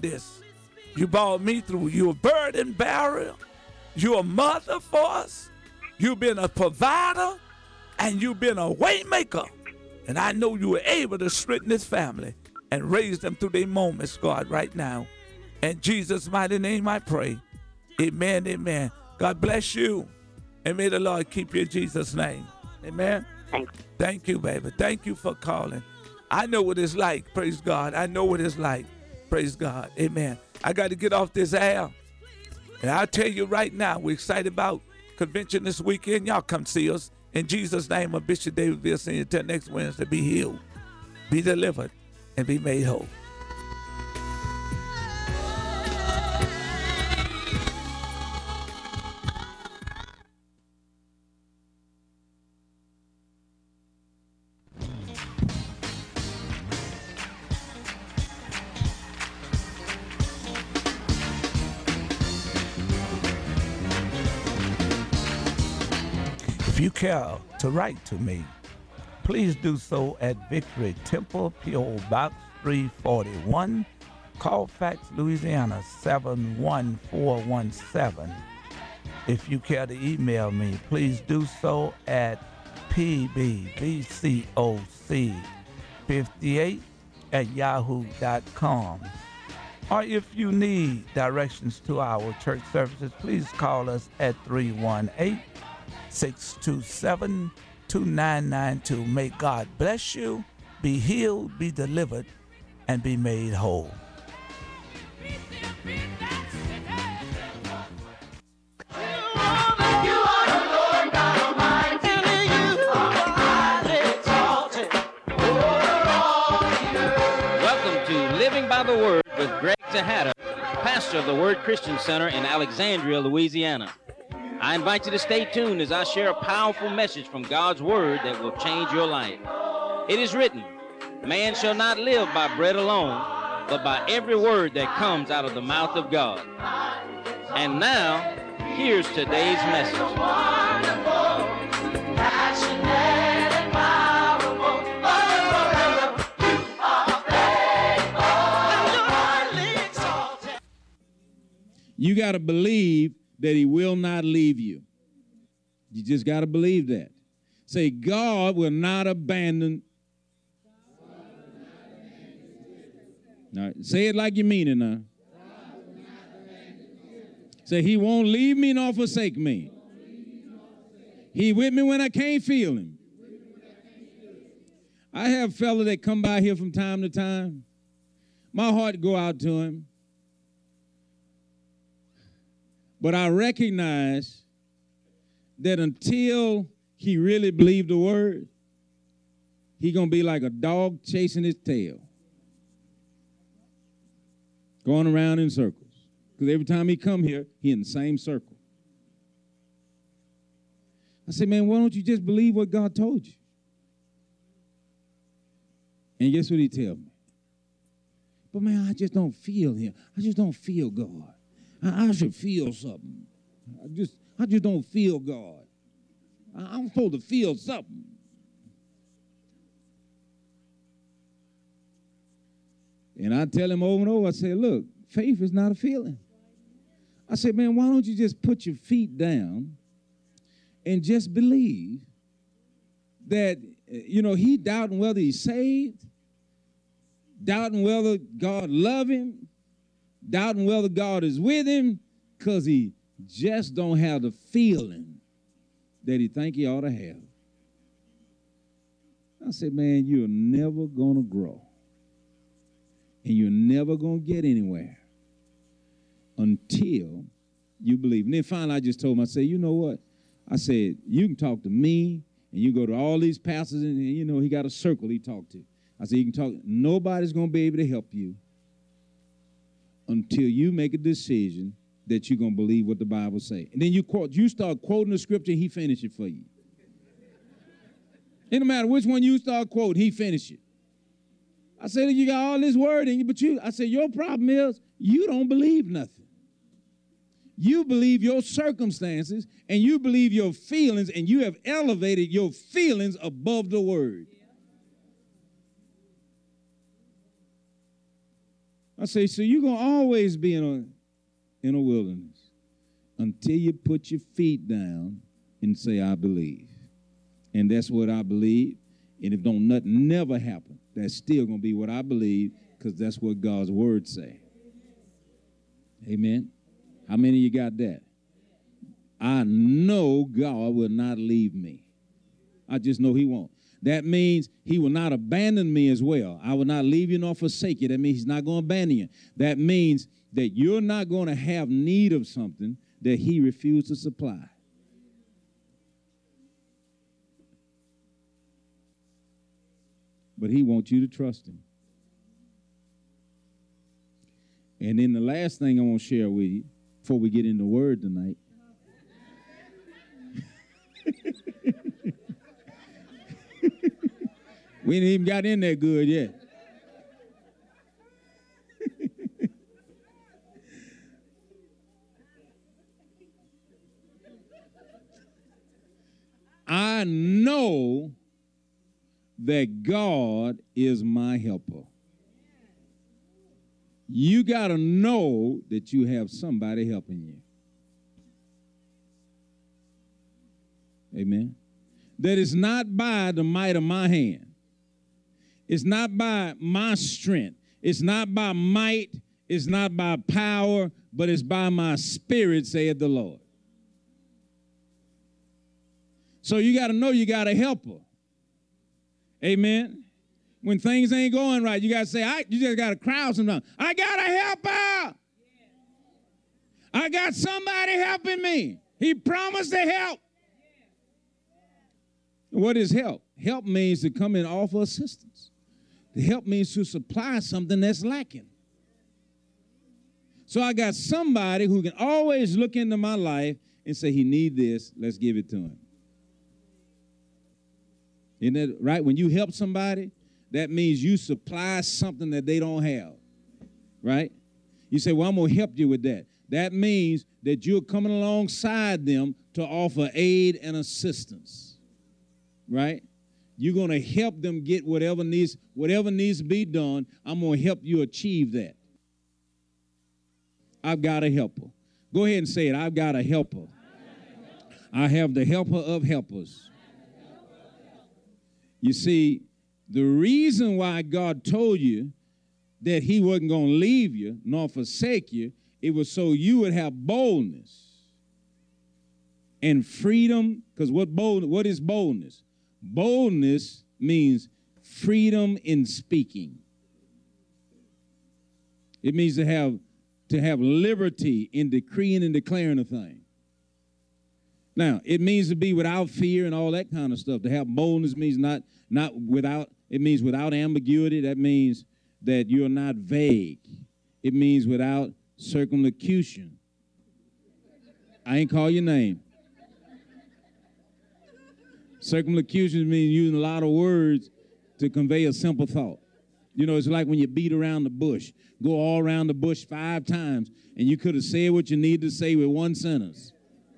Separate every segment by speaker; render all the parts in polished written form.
Speaker 1: this. You brought me through. You're a burden bearer. You're a mother for us. You've been a provider, and you've been a way maker. And I know you were able to strengthen this family and raise them through their moments, God, right now. In Jesus' mighty name I pray. Amen, amen. God bless you. And may the Lord keep you in Jesus' name. Amen.
Speaker 2: Thanks.
Speaker 1: Thank you, baby. Thank you for calling. I know what it's like. Praise God. I know what it's like. Praise God. Amen. I got to get off this air. And I'll tell you right now, we're excited about convention this weekend. Y'all come see us. In Jesus' name, of Bishop David Wilson, until next Wednesday, be healed, be delivered, and be made whole. If you care to write to me, please do so at Victory Temple, P.O. Box 341, Colfax, Louisiana 71417. If you care to email me, please do so at pbbcoc58@yahoo.com. Or if you need directions to our church services, please call us at 318-627-2992. May God bless you, be healed, be delivered, and be made whole.
Speaker 3: Welcome to Living by the Word with Greg Tejada, pastor of the Word Christian Center in Alexandria, Louisiana. I invite you to stay tuned as I share a powerful message from God's Word that will change your life. It is written, man shall not live by bread alone, but by every word that comes out of the mouth of God. And now, here's today's message.
Speaker 4: You got to believe that he will not leave you. You just got to believe that. Say, God will not abandon. All right, say it like you mean it now. Say, he won't leave me nor forsake me. He with me when I can't feel him. I have fellas that come by here from time to time. My heart go out to him. But I recognize that until he really believed the word, he going to be like a dog chasing his tail, going around in circles. Because every time he come here, he in the same circle. I said, man, why don't you just believe what God told you? And guess what he tell me? But man, I just don't feel him. I just don't feel God. I should feel something. I just don't feel God. I'm supposed to feel something. And I tell him over and over, I say, look, faith is not a feeling. I said, man, why don't you just put your feet down and just believe that, he doubting whether he's saved, doubting whether God love him, doubting whether God is with him, because he just don't have the feeling that he think he ought to have. I said, man, you're never going to grow. And you're never going to get anywhere until you believe. And then finally I just told him, I said, you know what? I said, you can talk to me, and you go to all these pastors, and he got a circle he talked to. I said, you can talk. Nobody's going to be able to help you until you make a decision that you're going to believe what the Bible say. And then you start quoting the scripture, he finish it for you. It don't matter which one you start quoting, he finish it. I said, you got all this word in you, but I said, your problem is you don't believe nothing. You believe your circumstances, and you believe your feelings, and you have elevated your feelings above the word. I say, so you're going to always be in a wilderness until you put your feet down and say, I believe. And that's what I believe. And if nothing never happen, that's still going to be what I believe, because that's what God's word say. Amen. How many of you got that? I know God will not leave me. I just know he won't. That means he will not abandon me as well. I will not leave you nor forsake you. That means he's not going to abandon you. That means that you're not going to have need of something that he refused to supply. But he wants you to trust him. And then the last thing I want to share with you before we get in the word tonight. We ain't even got in there good yet. I know that God is my helper. You got to know that you have somebody helping you. Amen. That is not by the might of my hand. It's not by my strength. It's not by might. It's not by power, but it's by my spirit, saith the Lord. So you got to know you got a helper. Amen. When things ain't going right, you got to say, you just got to cry sometimes. I got a helper. I got somebody helping me. He promised to help. What is help? Help means to come and offer assistance. The help means to supply something that's lacking. So I got somebody who can always look into my life and say, he need this, let's give it to him. Isn't that right? When you help somebody, that means you supply something that they don't have, right? You say, well, I'm going to help you with that. That means that you're coming alongside them to offer aid and assistance, right? You're going to help them get whatever needs to be done. I'm going to help you achieve that. I've got a helper. Go ahead and say it. I've got a helper. I have the helper of helpers. You see, the reason why God told you that he wasn't going to leave you nor forsake you, it was so you would have boldness and freedom. Because what is boldness? Boldness means freedom in speaking. It means to have liberty in decreeing and declaring a thing. Now, it means to be without fear and all that kind of stuff. To have boldness means it means without ambiguity. That means that you're not vague. It means without circumlocution. I ain't call your name. Circumlocution means using a lot of words to convey a simple thought. You know, it's like when you beat around the bush. Go all around the bush 5 times, and you could have said what you needed to say with one sentence.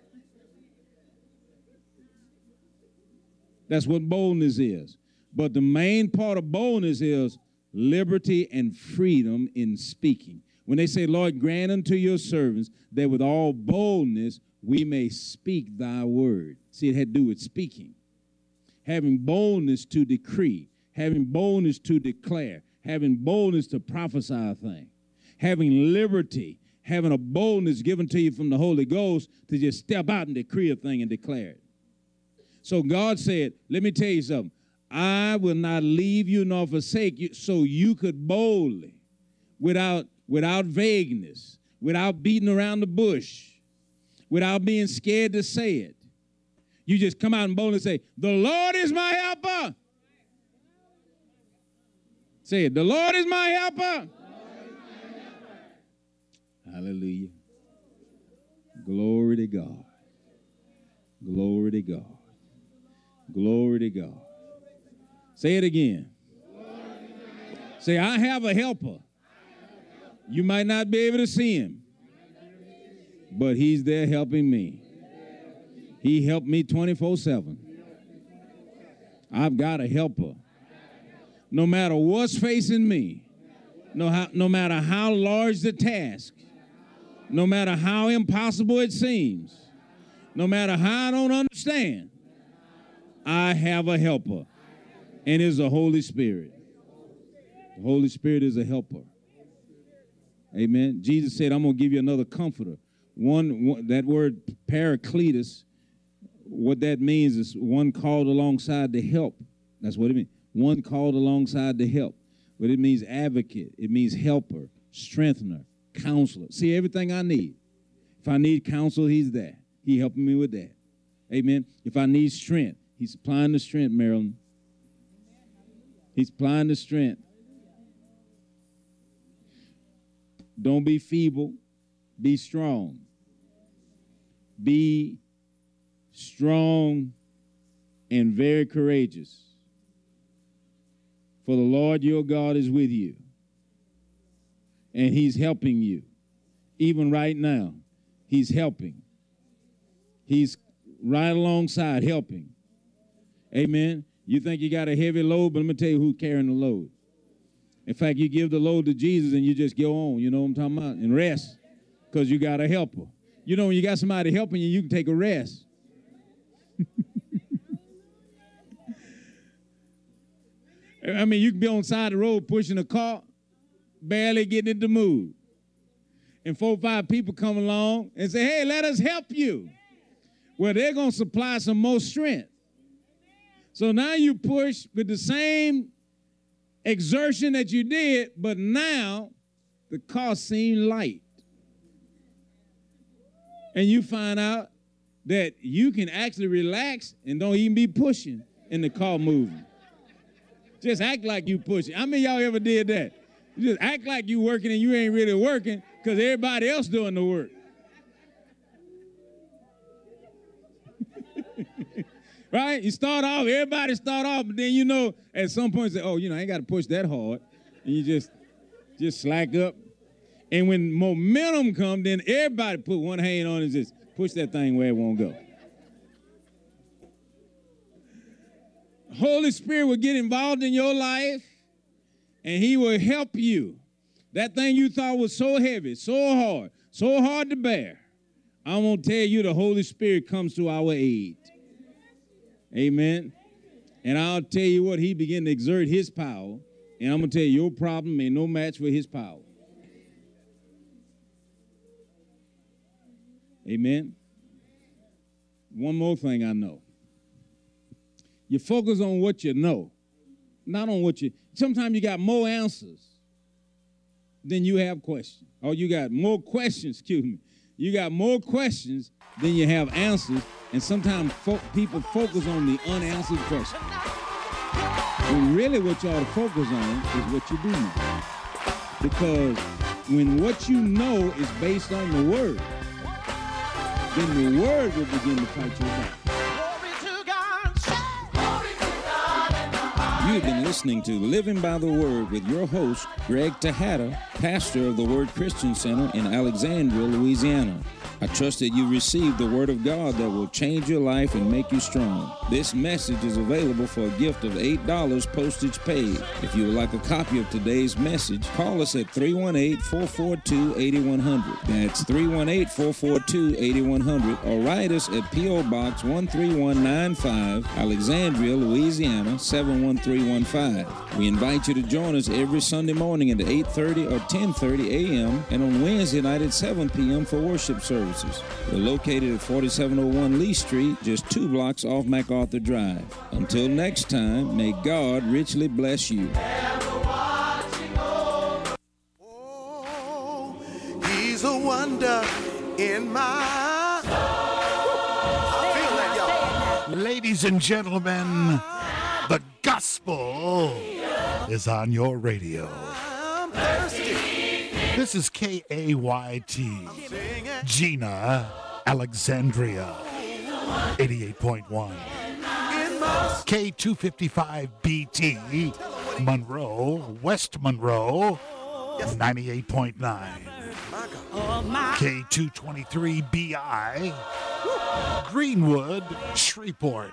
Speaker 4: That's what boldness is. But the main part of boldness is liberty and freedom in speaking. When they say, Lord, grant unto your servants that with all boldness we may speak thy word. See, it had to do with speaking. Having boldness to decree, having boldness to declare, having boldness to prophesy a thing, having liberty, having a boldness given to you from the Holy Ghost to just step out and decree a thing and declare it. So God said, let me tell you something. I will not leave you nor forsake you, so you could boldly, without vagueness, without beating around the bush, without being scared to say it. You just come out and boldly say, the Lord is my helper. Say it, the Lord is my helper. Hallelujah. Glory to God. Glory to God. Glory to God. Say it again. Say, I have a helper. You might not be able to see him, but he's there helping me. He helped me 24/7. I've got a helper. No matter what's facing me, No matter how large the task, no matter how impossible it seems, no matter how I don't understand, I have a helper, and it's the Holy Spirit. The Holy Spirit is a helper. Amen. Jesus said, I'm going to give you another comforter. One, that word Paracletus, what that means is one called alongside to help. That's what it means. One called alongside to help. But it means advocate. It means helper, strengthener, counselor. See, everything I need. If I need counsel, he's there. He helping me with that. Amen. If I need strength, he's supplying the strength, Marilyn. He's supplying the strength. Don't be feeble. Be strong. Be strong and very courageous. For the Lord your God is with you. And he's helping you. Even right now, he's helping. He's right alongside helping. Amen. You think you got a heavy load, but let me tell you who's carrying the load. In fact, you give the load to Jesus and you just go on, you know what I'm talking about, and rest because you got a helper. You know, when you got somebody helping you, you can take a rest. I mean, you can be on the side of the road pushing a car, barely getting it to move. And 4 or 5 people come along and say, hey, let us help you. Well, they're going to supply some more strength. So now you push with the same exertion that you did, but now the car seems light. And you find out that you can actually relax and don't even be pushing and the car moving. Just act like you pushing. How many of y'all ever did that? You just act like you working and you ain't really working because everybody else doing the work. Right? You start off, everybody start off, but then you know at some point say, oh, you know, I ain't got to push that hard. And you just slack up. And when momentum comes, then everybody put one hand on and just push that thing where it won't go. Holy Spirit will get involved in your life, and he will help you. That thing you thought was so heavy, so hard to bear. I'm going to tell you the Holy Spirit comes to our aid. Amen. And I'll tell you what, he began to exert his power, and I'm going to tell you, your problem ain't no match for his power. Amen. One more thing I know. You focus on what you know, not on what you... Sometimes you got more answers than you have questions. Or you got more questions, excuse me. You got more questions than you have answers, and sometimes people focus on the unanswered questions. When really what you ought to focus on is what you do know. Because when what you know is based on the Word, then the Word will begin to fight your battle. You've been listening to Living by the Word with your host, Greg Tejada, pastor of the Word Christian Center in Alexandria, Louisiana. I trust that you received the Word of God that will change your life and make you strong. This message is available for a gift of $8 postage paid. If you would like a copy of today's message, call us at 318-442-8100. That's 318-442-8100, or write us at P.O. Box 13195, Alexandria, Louisiana 71315. We invite you to join us every Sunday morning at 8:30 or 10:30 a.m. and on Wednesday night at 7 p.m. for worship services. We're located at 4701 Lee Street, just 2 blocks off MacArthur Drive. Until next time, may God richly bless you.
Speaker 2: Oh, he's a wonder in my soul. I feel that, y'all. Ladies and gentlemen, the gospel is on your radio. I'm thirsty. This is KAYT, Gina, Alexandria, 88.1. K255BT, Monroe, West Monroe, 98.9. K223BI, Greenwood, Shreveport,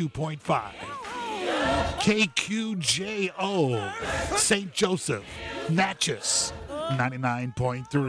Speaker 2: 92.5. KQJO, St. Joseph, Natchez 99.3.